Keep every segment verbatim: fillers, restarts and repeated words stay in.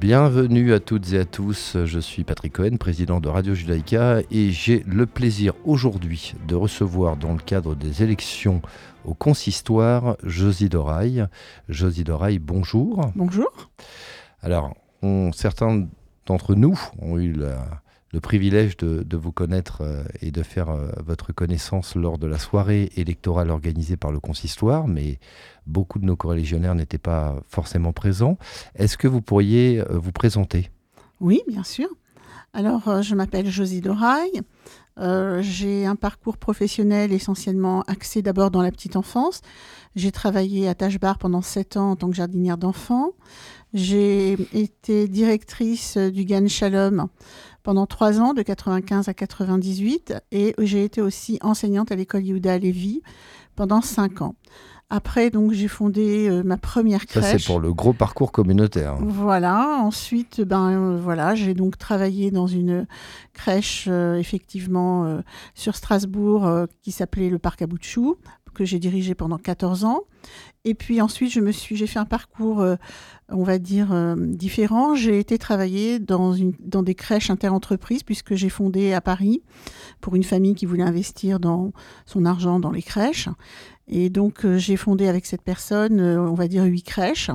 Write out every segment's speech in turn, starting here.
Bienvenue à toutes et à tous, je suis Patrick Cohen, président de Radio Judaïka et j'ai le plaisir aujourd'hui de recevoir dans le cadre des élections au consistoire Josie Doraï. Josie Doraï, bonjour. Bonjour. Alors, on, certains d'entre nous ont eu la, le privilège de, de vous connaître euh, et de faire euh, votre connaissance lors de la soirée électorale organisée par le consistoire, mais beaucoup de nos corréligionnaires n'étaient pas forcément présents. Est-ce que vous pourriez euh, vous présenter ? Oui, bien sûr. Alors, euh, je m'appelle Josie Doraï. Euh, j'ai un parcours professionnel essentiellement axé d'abord dans la petite enfance. J'ai travaillé à Tâche-Bar pendant sept ans en tant que jardinière d'enfants. J'ai été directrice du Gan Shalom pendant trois ans, de quatre-vingt-quinze à quatre-vingt-dix-huit. Et j'ai été aussi enseignante à l'école Yehuda Halevi pendant cinq ans. Après, donc, j'ai fondé euh, ma première crèche. Ça, c'est pour le gros parcours communautaire. Voilà. Ensuite, ben, euh, voilà, j'ai donc travaillé dans une crèche, euh, effectivement, euh, sur Strasbourg, euh, qui s'appelait le Parc Aboutchou, que j'ai dirigé pendant quatorze ans. Et puis ensuite, je me suis, j'ai fait un parcours, euh, on va dire, euh, différent. J'ai été travailler dans, une, dans des crèches interentreprises, puisque j'ai fondé à Paris pour une famille qui voulait investir dans son argent dans les crèches. Et donc, euh, j'ai fondé avec cette personne, euh, on va dire, huit crèches.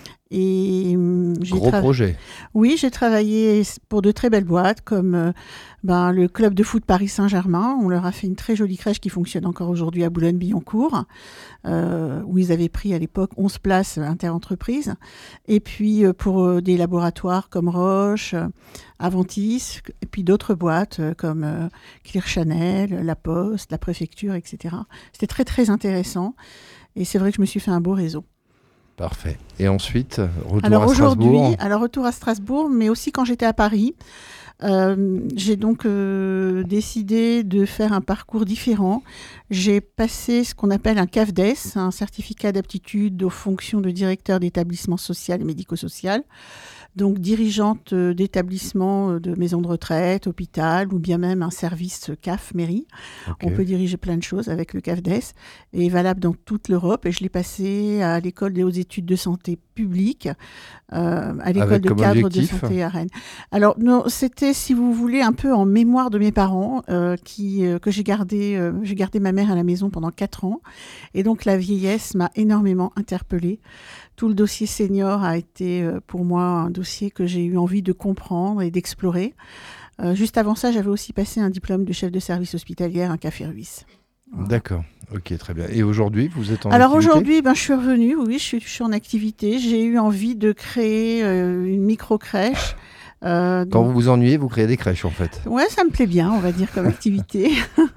Et, euh, j'ai Gros tra- projet. Oui, j'ai travaillé pour de très belles boîtes comme euh, ben, le club de foot Paris Saint-Germain. On leur a fait une très jolie crèche qui fonctionne encore aujourd'hui à Boulogne-Billancourt, euh, où ils avaient pris à l'époque onze places interentreprises. Et puis euh, pour euh, des laboratoires comme Roche, euh, Aventis, et puis d'autres boîtes euh, comme euh, Clear Channel, La Poste, la préfecture, et cetera. C'était très très intéressant. Et c'est vrai que je me suis fait un beau réseau. Parfait. Et ensuite, retour alors à aujourd'hui, Strasbourg. alors retour à Strasbourg, mais aussi quand j'étais à Paris, euh, j'ai donc euh, décidé de faire un parcours différent. J'ai passé ce qu'on appelle un C A F D E S, un certificat d'aptitude aux fonctions de directeur d'établissement social et médico-social. Donc dirigeante euh, d'établissement, euh, de maison de retraite, hôpital ou bien même un service C A F, mairie. Okay. On peut diriger plein de choses avec le C A F D E S et est valable dans toute l'Europe. Et je l'ai passé à l'école des hautes études de santé publique, euh, à l'école Avec de comme cadre objectif de santé à Rennes. Alors non, c'était, si vous voulez, un peu en mémoire de mes parents, euh, qui, euh, que j'ai gardé, euh, j'ai gardé ma mère à la maison pendant quatre ans. Et donc la vieillesse m'a énormément interpellée. Tout le dossier senior a été euh, pour moi un dossier que j'ai eu envie de comprendre et d'explorer. Euh, juste avant ça, j'avais aussi passé un diplôme de chef de service hospitalière, un café Ruisse. Voilà. D'accord, ok, très bien. Et aujourd'hui, vous êtes en Alors activité ? aujourd'hui, ben, je suis revenue, oui, je suis, je suis en activité. J'ai eu envie de créer euh, une micro-crèche. Euh, Quand donc... vous vous ennuyez, vous créez des crèches en fait. Ouais, ça me plaît bien, on va dire, comme activité.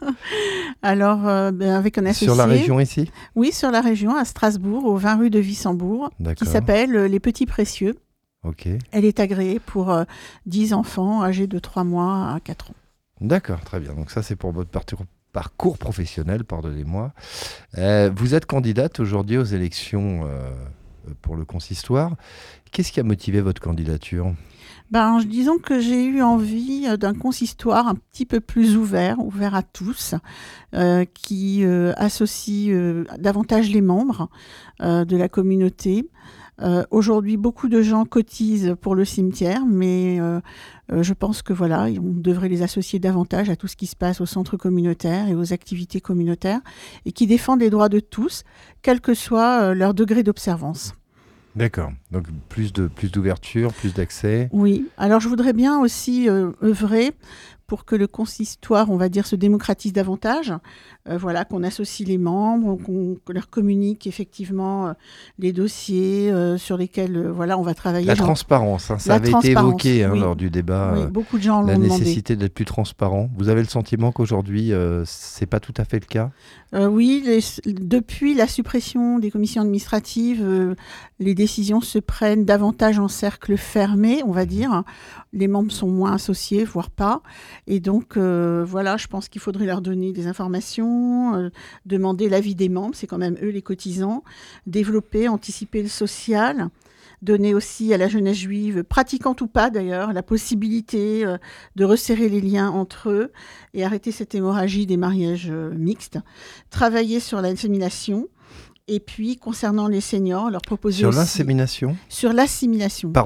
Alors, euh, ben, avec un associé. Sur la région ici ? Oui, sur la région, à Strasbourg, au vingt rue de Wissembourg, qui s'appelle euh, Les Petits Précieux. Ok. Elle est agréée pour euh, dix enfants âgés de trois mois à quatre ans. D'accord, très bien. Donc ça, c'est pour votre parcours, parcours professionnel, pardonnez-moi. Euh, vous êtes candidate aujourd'hui aux élections euh, pour le consistoire. Qu'est-ce qui a motivé votre candidature ? Ben, disons que j'ai eu envie d'un consistoire un petit peu plus ouvert, ouvert à tous, euh, qui euh, associe euh, davantage les membres euh, de la communauté. Euh, aujourd'hui, beaucoup de gens cotisent pour le cimetière, mais euh, euh, je pense que voilà, on devrait les associer davantage à tout ce qui se passe au centre communautaire et aux activités communautaires, et qui défendent les droits de tous, quel que soit euh, leur degré d'observance. D'accord, donc plus de plus d'ouverture, plus d'accès. Oui, alors je voudrais bien aussi euh, œuvrer pour que le consistoire, on va dire, se démocratise davantage, euh, voilà, qu'on associe les membres, qu'on, qu'on leur communique effectivement euh, les dossiers euh, sur lesquels euh, voilà, on va travailler. La genre... transparence, hein, ça La avait été évoqué hein, oui. lors du débat. Oui, euh, beaucoup de gens l'ont la demandé. nécessité d'être plus transparent. Vous avez le sentiment qu'aujourd'hui, euh, c'est pas tout à fait le cas ? Euh, oui, les, depuis la suppression des commissions administratives, euh, les décisions se prennent davantage en cercle fermé, on va dire. Les membres sont moins associés, voire pas. Et donc, euh, voilà, je pense qu'il faudrait leur donner des informations, euh, demander l'avis des membres, c'est quand même eux les cotisants, développer, anticiper le social, donner aussi à la jeunesse juive, pratiquante ou pas d'ailleurs, la possibilité euh, de resserrer les liens entre eux et arrêter cette hémorragie des mariages euh, mixtes, travailler sur l'insémination. Et puis, concernant les seniors, leur proposer Sur aussi... l'insémination ? Sur l'assimilation. Pardon.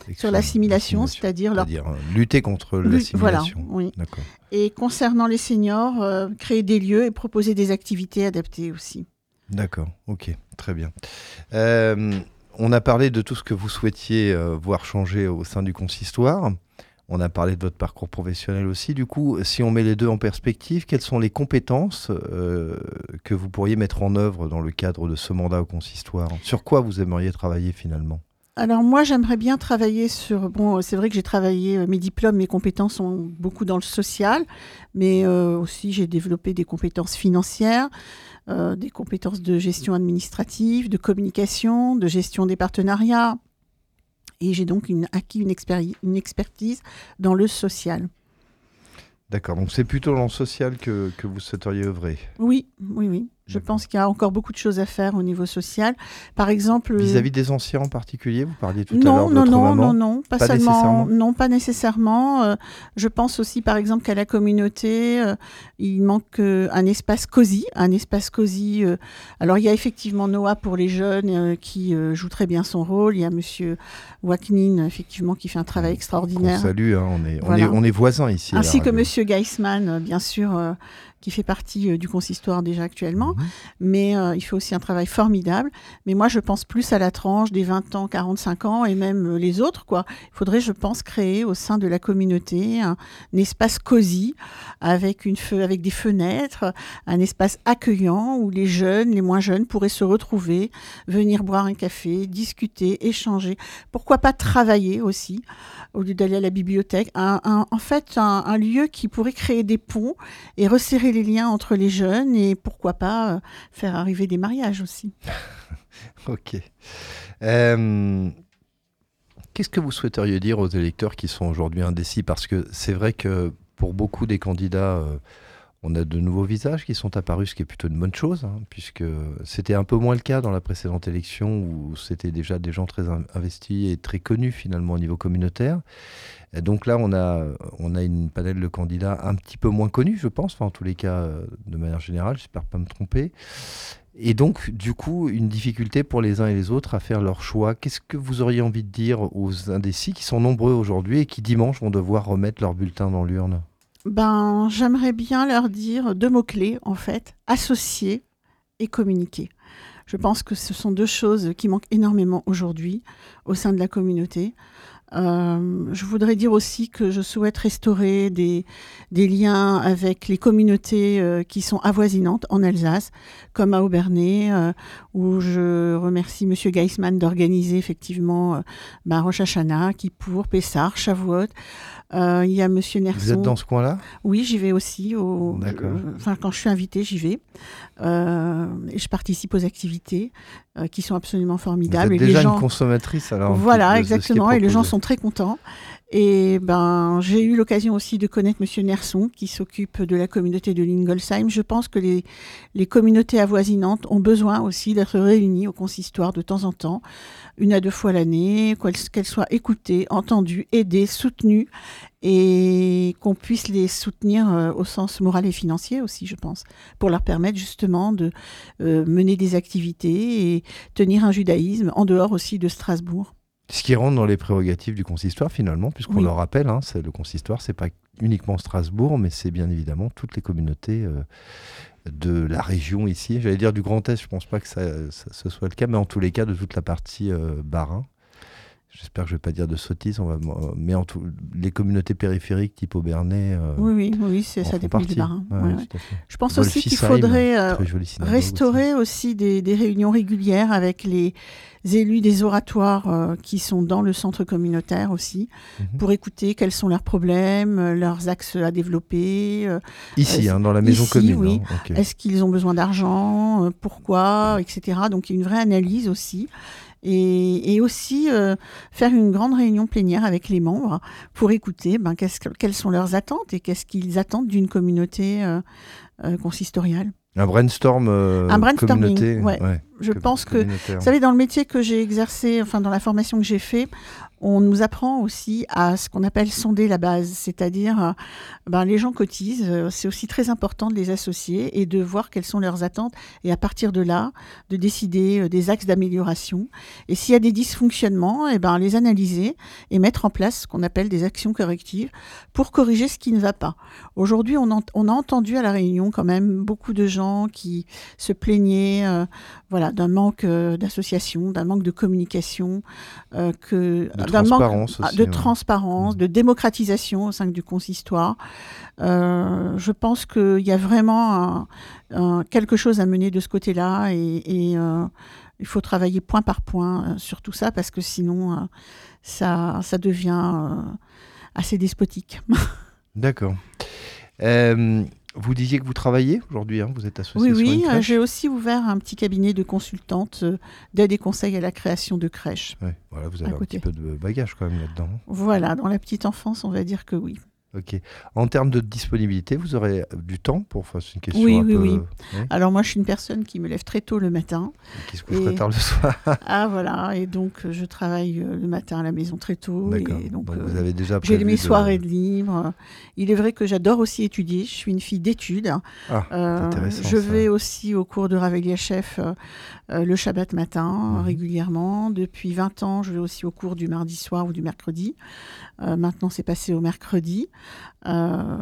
sur l'assimilation, l'assimilation, c'est-à-dire, leur... c'est-à-dire euh, lutter contre Lu- l'assimilation. Voilà, oui. D'accord. Et concernant les seniors, euh, créer des lieux et proposer des activités adaptées aussi. D'accord, ok, très bien. Euh, on a parlé de tout ce que vous souhaitiez euh, voir changer au sein du consistoire. On a parlé de votre parcours professionnel aussi. Du coup, si on met les deux en perspective, quelles sont les compétences euh, que vous pourriez mettre en œuvre dans le cadre de ce mandat au consistoire ? Sur quoi vous aimeriez travailler finalement ? Alors moi, j'aimerais bien travailler sur... Bon, c'est vrai que j'ai travaillé, euh, mes diplômes, mes compétences sont beaucoup dans le social, mais euh, aussi j'ai développé des compétences financières, euh, des compétences de gestion administrative, de communication, de gestion des partenariats. Et j'ai donc une, acquis une, expéri- une expertise dans le social. D'accord, donc c'est plutôt dans le social que, que vous souhaiteriez œuvrer. Oui, oui, oui. Je D'accord. pense qu'il y a encore beaucoup de choses à faire au niveau social. Par exemple... Vis-à-vis des anciens en particulier, vous parliez tout à Non, l'heure de non, votre non, maman. non, non, pas, Pas seulement, nécessairement non, pas nécessairement. Euh, je pense aussi, par exemple, qu'à la communauté, euh, il manque euh, un espace cosy, un espace cosy. euh, Alors, il y a effectivement Noah pour les jeunes euh, qui euh, joue très bien son rôle. Il y a Monsieur Waknin, effectivement, qui fait un travail Qu'on extraordinaire. salue, hein, on, est, Voilà. on, est, on est voisins ici. à la Ainsi que radio. Monsieur Geisman, euh, bien sûr, euh, qui fait partie euh, du consistoire déjà actuellement. Mhm. Mais euh, il fait aussi un travail formidable. Mais moi, je pense plus à la tranche des vingt ans, quarante-cinq ans et même euh, les autres, quoi. Il faudrait, je pense, créer au sein de la communauté un, un espace cosy avec, une fe- avec des fenêtres, un espace accueillant où les jeunes, les moins jeunes pourraient se retrouver, venir boire un café, discuter, échanger. Pourquoi pas travailler aussi, au lieu d'aller à la bibliothèque. Un, un- en fait, un, un lieu qui pourrait créer des ponts et resserrer les liens entre les jeunes et pourquoi pas euh, faire arriver des mariages aussi. Ok. Euh, Qu'est-ce que vous souhaiteriez dire aux électeurs qui sont aujourd'hui indécis ? Parce que c'est vrai que pour beaucoup des candidats, euh, on a de nouveaux visages qui sont apparus, ce qui est plutôt une bonne chose, hein, puisque c'était un peu moins le cas dans la précédente élection où c'était déjà des gens très in- investis et très connus finalement au niveau communautaire. Et donc là, on a, on a une panel de candidats un petit peu moins connus, je pense, enfin, en tous les cas, euh, de manière générale, j'espère pas me tromper. Et donc, du coup, une difficulté pour les uns et les autres à faire leur choix. Qu'est-ce que vous auriez envie de dire aux indécis qui sont nombreux aujourd'hui et qui dimanche vont devoir remettre leur bulletin dans l'urne ? Ben, j'aimerais bien leur dire deux mots-clés, en fait, associer et communiquer. Je pense que ce sont deux choses qui manquent énormément aujourd'hui au sein de la communauté. Euh, je voudrais dire aussi que je souhaite restaurer des, des liens avec les communautés euh, qui sont avoisinantes en Alsace, comme à Aubernais, euh, où je remercie Monsieur Geisman d'organiser effectivement euh, bah, Rosh Hashanah, Kippour, Pessah, Shavuot. Euh, Il y a Monsieur Nerson. Vous êtes dans ce coin-là ? Oui, j'y vais aussi. Au... D'accord. Enfin, quand je suis invitée, j'y vais. Euh, et je participe aux activités euh, qui sont absolument Vous formidables. êtes Et déjà les gens... une consommatrice alors. Voilà, de- de ce qui est exactement. Et les gens proposé. sont très contents. Et ben, j'ai eu l'occasion aussi de connaître Monsieur Nerson, qui s'occupe de la communauté de Lingolsheim. Je pense que les, les communautés avoisinantes ont besoin aussi d'être réunies au consistoire de temps en temps, une à deux fois l'année, qu'elles, qu'elles soient écoutées, entendues, aidées, soutenues, et qu'on puisse les soutenir euh, au sens moral et financier aussi, je pense, pour leur permettre justement de euh, mener des activités et tenir un judaïsme en dehors aussi de Strasbourg. Ce qui rentre dans les prérogatives du consistoire finalement, puisqu'on Oui. le rappelle, hein, c'est, le consistoire, c'est pas uniquement Strasbourg, mais c'est bien évidemment toutes les communautés euh, de la région ici. J'allais dire du Grand Est, je pense pas que ça, ça- ce soit le cas, mais en tous les cas de toute la partie euh, Bas-Rhin. J'espère que je vais pas dire de sottises, on va, mais en tout, les communautés périphériques type Aubernais. euh, Oui, oui, oui, c'est, en ça font dépend du partie. Bas-Rhin. Ouais, Ouais, ouais, ouais. tout à fait. Je pense aussi qu'il Wolfisheim, faudrait euh, très jolie synagogue restaurer aussi, des, des réunions régulières avec les élus des oratoires euh, qui sont dans le centre communautaire aussi, Mhm. pour écouter quels sont leurs problèmes, euh, leurs axes à développer. euh, Ici, Euh, hein, dans la maison ici, commune. oui. hein, ok. Est-ce qu'ils ont besoin d'argent, euh, pourquoi, et cetera. Donc il y a une vraie analyse aussi. Et, et aussi euh, faire une grande réunion plénière avec les membres pour écouter ben, qu'est-ce que- quelles sont leurs attentes et qu'est-ce qu'ils attendent d'une communauté euh, euh, consistoriale. Un brainstorm, euh, Un brainstorming, communauté. ouais. Je com- pense que, communautaire. vous savez, dans le métier que j'ai exercé, enfin dans la formation que j'ai fait, on nous apprend aussi à ce qu'on appelle sonder la base, c'est-à-dire euh, ben, les gens cotisent, euh, c'est aussi très important de les associer et de voir quelles sont leurs attentes et à partir de là, de décider euh, des axes d'amélioration. Et s'il y a des dysfonctionnements, eh ben, les analyser et mettre en place ce qu'on appelle des actions correctives pour corriger ce qui ne va pas. Aujourd'hui, on, en, on a entendu à La Réunion quand même beaucoup de gens qui se plaignaient euh, voilà, d'un manque euh, d'association, d'un manque de communication, euh, que... De d'un transparence manque aussi, de ouais. transparence, de démocratisation au sein du consistoire. Euh, je pense qu'il y a vraiment un, un, quelque chose à mener de ce côté-là et, et euh, il faut travailler point par point euh, sur tout ça parce que sinon, euh, ça, ça devient euh, assez despotique. D'accord. Euh, vous disiez que vous travaillez aujourd'hui, hein, vous êtes associée Oui, sur oui, une euh, crèche. j'ai aussi ouvert un petit cabinet de consultante euh, d'aide et conseils à la création de crèches. Ouais, voilà, vous avez à un côté. petit peu de bagage quand même là-dedans. Voilà, dans la petite enfance, on va dire que oui. Ok. En termes de disponibilité, vous aurez du temps pour. Enfin, c'est une question Oui, un oui, peu. oui. Ouais. Alors moi, je suis une personne qui me lève très tôt le matin. Qui se coucherait Et- tard le soir. Ah voilà, et donc euh, je travaille euh, le matin à la maison très tôt. D'accord. Et donc, Donc, euh, vous avez déjà j'ai prévu mes de- soirées de libre. Il est vrai que j'adore aussi étudier. Je suis une fille d'études. Ah, c'est Euh, intéressant. je ça. vais aussi au cours de Ravel Chef euh, euh, le Shabbat matin Mhm. régulièrement. Depuis vingt ans, je vais aussi au cours du mardi soir ou du mercredi. Euh, maintenant, c'est passé au mercredi. Euh,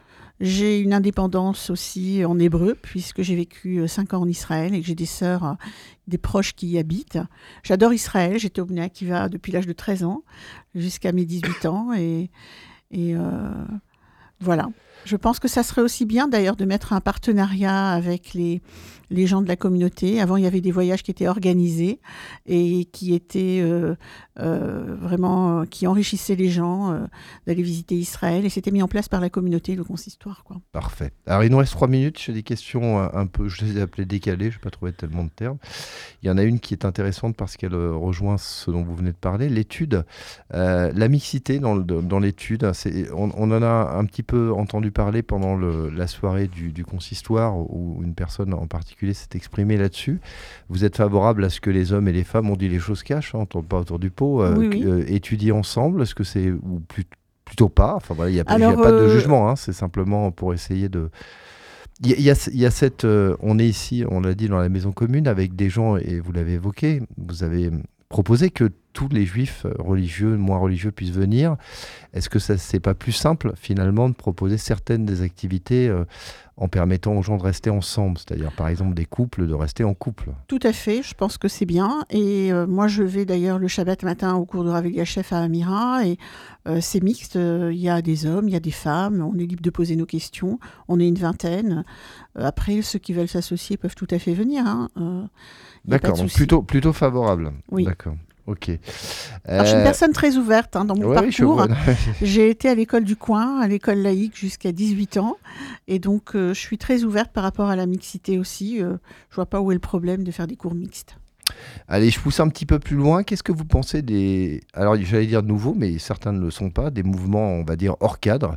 j'ai une indépendance aussi en hébreu, puisque j'ai vécu euh, cinq ans en Israël et que j'ai des sœurs, euh, des proches qui y habitent. J'adore Israël, j'étais au Bnei Akiva depuis l'âge de treize ans, jusqu'à mes dix-huit ans. Et, et euh, voilà. Je pense que ça serait aussi bien d'ailleurs de mettre un partenariat avec les, les gens de la communauté. Avant, il y avait des voyages qui étaient organisés et qui étaient euh, euh, vraiment, euh, qui enrichissaient les gens euh, d'aller visiter Israël. Et c'était mis en place par la communauté, le consistoire, quoi. Parfait. Alors, il nous reste trois minutes. J'ai des questions un, un peu, je les ai appelées décalées, je n'ai pas trouvé tellement de termes. Il y en a une qui est intéressante parce qu'elle euh, rejoint ce dont vous venez de parler, l'étude. Euh, la mixité dans, le- dans l'étude, c'est, on, on en a un petit peu entendu parler pendant le- la soirée du, du consistoire où une personne en particulier s'est exprimée là-dessus. Vous êtes favorable à ce que les hommes et les femmes, on dit les choses cachent, hein, on ne tourne pas autour du pot, euh, Oui, oui. euh, étudient ensemble. Est-ce que c'est ou plus- plutôt pas? Enfin voilà, il n'y a, pas- il y a Alors, pas de euh, jugement, hein, c'est simplement pour essayer de. Il y, a- il y a, il y a cette, euh, on est ici, on l'a dit, dans la maison commune avec des gens, et vous l'avez évoqué, vous avez proposé que tous les juifs euh, religieux, moins religieux puissent venir. Est-ce que ça c'est pas plus simple finalement de proposer certaines des activités euh, en permettant aux gens de rester ensemble, c'est-à-dire par exemple des couples de rester en couple? Tout à fait, je pense que c'est bien. Et euh, moi, je vais d'ailleurs le Shabbat matin au cours de Rav Eliashef à Amira. Et euh, c'est mixte. Il y a des hommes, il y a des femmes. On est libre de poser nos questions. On est une vingtaine. Euh, après, ceux qui veulent s'associer peuvent tout à fait venir. Hein. Euh, y a pas D'accord, de donc souci. plutôt, plutôt favorable. Oui. D'accord, ok. Alors, je suis une Euh, personne très ouverte hein, dans mon ouais, oui, je parcours. vois. J'ai été à l'école du coin, à l'école laïque jusqu'à dix-huit ans. Et donc, euh, je suis très ouverte par rapport à la mixité aussi. Euh, je vois pas où est le problème de faire des cours mixtes. Allez, je pousse un petit peu plus loin. Qu'est-ce que vous pensez des... Alors, j'allais dire nouveaux, mais certains ne le sont pas, des mouvements, on va dire, hors cadre.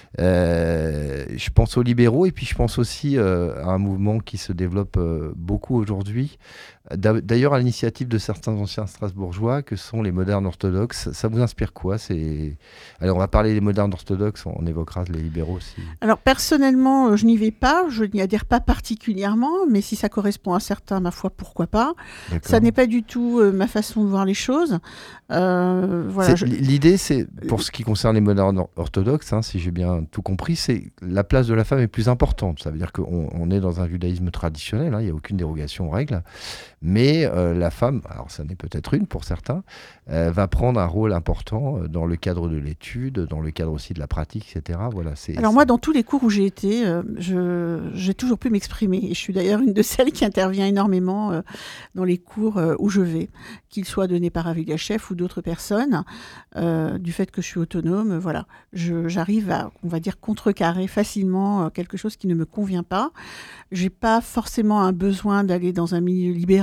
Euh, je pense aux libéraux et puis je pense aussi euh, à un mouvement qui se développe euh, beaucoup aujourd'hui, D'a- d'ailleurs à l'initiative de certains anciens Strasbourgeois, que sont les modernes orthodoxes. Ça vous inspire quoi? C'est... Alors, on va parler des modernes orthodoxes, on évoquera les libéraux aussi. Alors personnellement, euh, je n'y vais pas, je n'y adhère pas particulièrement, mais si ça correspond à certains, ma foi, pourquoi pas. D'accord. Ça n'est pas du tout euh, ma façon de voir les choses. Euh, voilà, C'est- je- L'idée, c'est, pour ce qui concerne les modernes or- orthodoxes, hein, si j'ai bien tout compris, c'est la place de la femme est plus importante. Ça veut dire qu'on on est dans un judaïsme traditionnel, hein, il n'y a aucune dérogation aux règles, mais euh, la femme, alors ça n'est peut-être une pour certains, euh, va prendre un rôle important euh, dans le cadre de l'étude, dans le cadre aussi de la pratique, et cetera. Voilà, c'est, Alors c'est- moi, dans tous les cours où j'ai été, euh, je, j'ai toujours pu m'exprimer. Et je suis d'ailleurs une de celles qui intervient énormément euh, dans les cours euh, où je vais, qu'ils soient donnés par Rav Eliashef ou d'autres personnes. Euh, du fait que je suis autonome, euh, voilà, je, j'arrive à, on va dire, contrecarrer facilement euh, quelque chose qui ne me convient pas. J'ai pas forcément un besoin d'aller dans un milieu libéral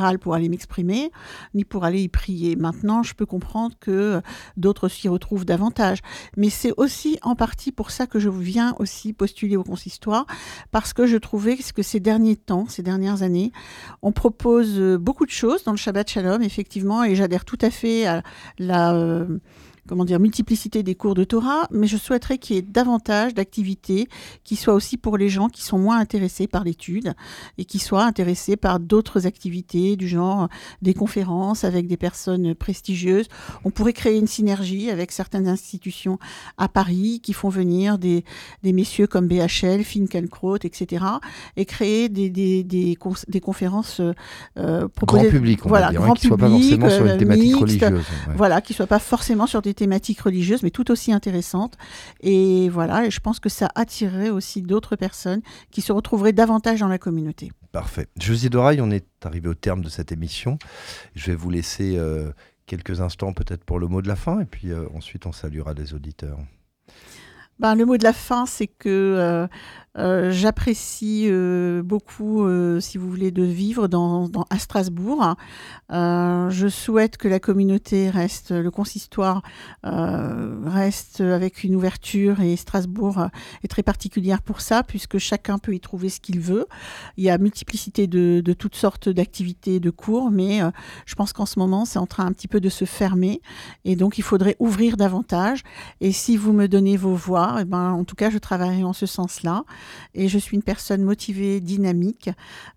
général pour aller m'exprimer, ni pour aller y prier. Maintenant, je peux comprendre que d'autres s'y retrouvent davantage. Mais c'est aussi en partie pour ça que je viens aussi postuler au consistoire, parce que je trouvais que ces derniers temps, ces dernières années, on propose beaucoup de choses dans le Shabbat Shalom, effectivement, et j'adhère tout à fait à la... Euh, comment dire, multiplicité des cours de Torah, mais je souhaiterais qu'il y ait davantage d'activités qui soient aussi pour les gens qui sont moins intéressés par l'étude et qui soient intéressés par d'autres activités du genre des conférences avec des personnes prestigieuses. On pourrait créer une synergie avec certaines institutions à Paris qui font venir des, des messieurs comme B H L, Finkielkraut, et cetera et créer des, des, des, cons- des conférences euh, proposées... Grand public, on voilà, va dire, grand hein, qui ne soient pas public, forcément sur une thématique mixte, religieuse. Ouais. Voilà, qui ne soient pas forcément sur des thématiques religieuses, mais tout aussi intéressantes. Et voilà, et je pense que ça attirerait aussi d'autres personnes qui se retrouveraient davantage dans la communauté. Parfait. Josy Dorail, on est arrivé au terme de cette émission. Je vais vous laisser euh, quelques instants peut-être pour le mot de la fin, et puis euh, ensuite on saluera les auditeurs. Ben, le mot de la fin, c'est que euh, euh, j'apprécie euh, beaucoup, euh, si vous voulez, de vivre dans, dans, à Strasbourg. Euh, je souhaite que la communauté reste, le consistoire euh, reste avec une ouverture, et Strasbourg est très particulière pour ça, puisque chacun peut y trouver ce qu'il veut. Il y a multiplicité de, de toutes sortes d'activités, de cours, mais euh, je pense qu'en ce moment, c'est en train un petit peu de se fermer, et donc il faudrait ouvrir davantage. Et si vous me donnez vos voix, eh ben, en tout cas, je travaillerai en ce sens-là. Et je suis une personne motivée, dynamique.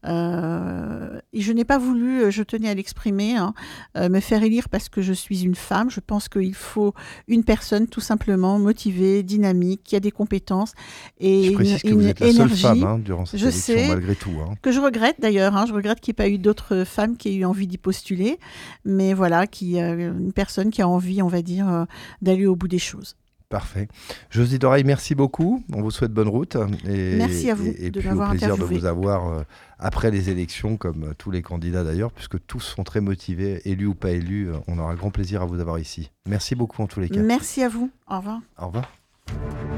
Euh, et je n'ai pas voulu, je tenais à l'exprimer, hein, euh, me faire élire parce que je suis une femme. Je pense qu'il faut une personne tout simplement motivée, dynamique, qui a des compétences et je précise une, que vous une êtes la énergie. seule femme hein, durant cette je élection, sais, malgré tout. Hein. Que je regrette d'ailleurs. Hein, je regrette qu'il n'y ait pas eu d'autres femmes qui aient eu envie d'y postuler. Mais voilà, qui, euh, une personne qui a envie, on va dire, euh, d'aller au bout des choses. Parfait. Josy Dorail, merci beaucoup. On vous souhaite bonne route. Et, merci à vous et, et de puis m'avoir au plaisir interviewé. de vous avoir euh, après les élections, comme euh, tous les candidats d'ailleurs, puisque tous sont très motivés, élus ou pas élus. Euh, on aura grand plaisir à vous avoir ici. Merci beaucoup en tous les cas. Merci à vous. Au revoir. Au revoir.